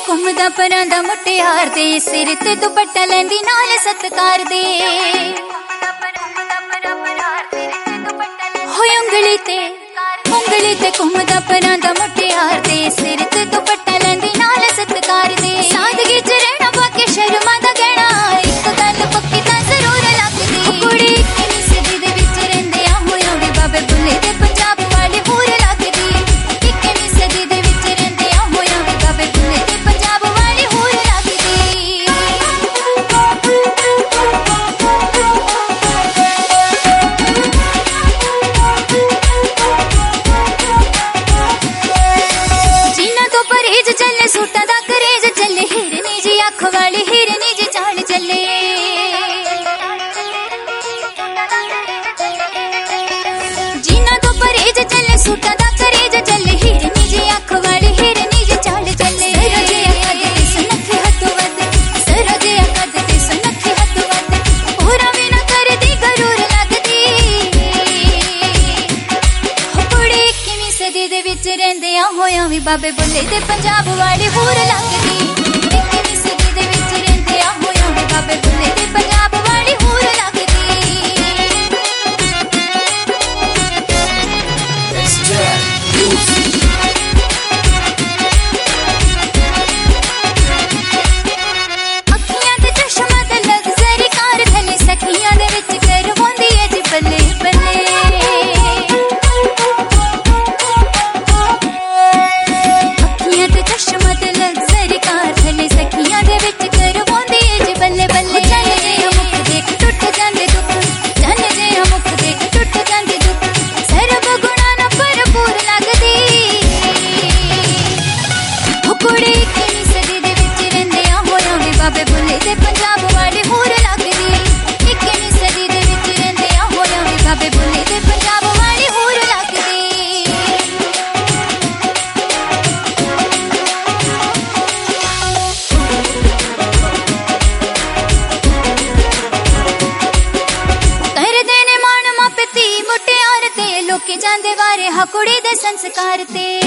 घुमदा परांदा मुटियार दे सिर ते दुपट्टा लैंदी नाल सत्कार दे होय उंगली ते घुमदा परांदा मुटियार दे सिर ते दुपट्टा लैंदी नाल सत्कार दे सादगी च रहना बाकी शर्मा दा गहना इक गल पक्की तां जरूर लगदी कुड़ी किनी सदी दे विच रहिंदे आ होया वे बाबे बुल्ले दे पंजाब वाली हूर लगदी किनी सदी दे विच रहिंदे आ होया वे बाबे बुल्ले दे पंजाब वाली हूर लगदी जिन्ना तो परहेज चले सूटा दा करेज चले हिरनी जी अख वाली हिरनी जी चाल चले जिन्ना तो परहेज चले सूटा दा करेज चले हिरनी जी अख वाली हिरनी जी चाल चले सरजे अकद ते सुनखे हथों वद सरजे अकद ते सुनखे हथों वद पूरा भी ना करदी गरूर लगदी कुड़ी किनी सदी दे विच रहिंदे आ होया वी बाबे बुल्ले दे पंजाब वाली हूर लगदी किनी सदी दे विच रहिंदे आ होया वी बाबे बुल्ले दे पंजाब वाली हूर लगदी अखियां ते चश्मा ते लग्जरी कार थले सखियां दे विच करवांदी ऐ जी बल्ले बल्ले अखियां ते चश्मा ते लग्जरी कार थले सखियां दे विच करवांदी ऐ जी बल्ले बल्ले चल जे मुख देख टुट जांदे दुख चल जे मुख देख टुट जांदे दुख सर्व गुणा ना भरपूर लगदी कुड़ी किनी सदी दे विच रहिंदे आ होया वे बाबे बुल्ले दे पंजाब वाली हूर लगदी किनी सदी दे विच रहिंदे आ होया वे बाबे बुल्ले दे पंजाब वाली हूर लगदी करदे ने मान मापे धी मुटियार ते लोकी जांदे वारे हा कुड़ी दे संस्कार ते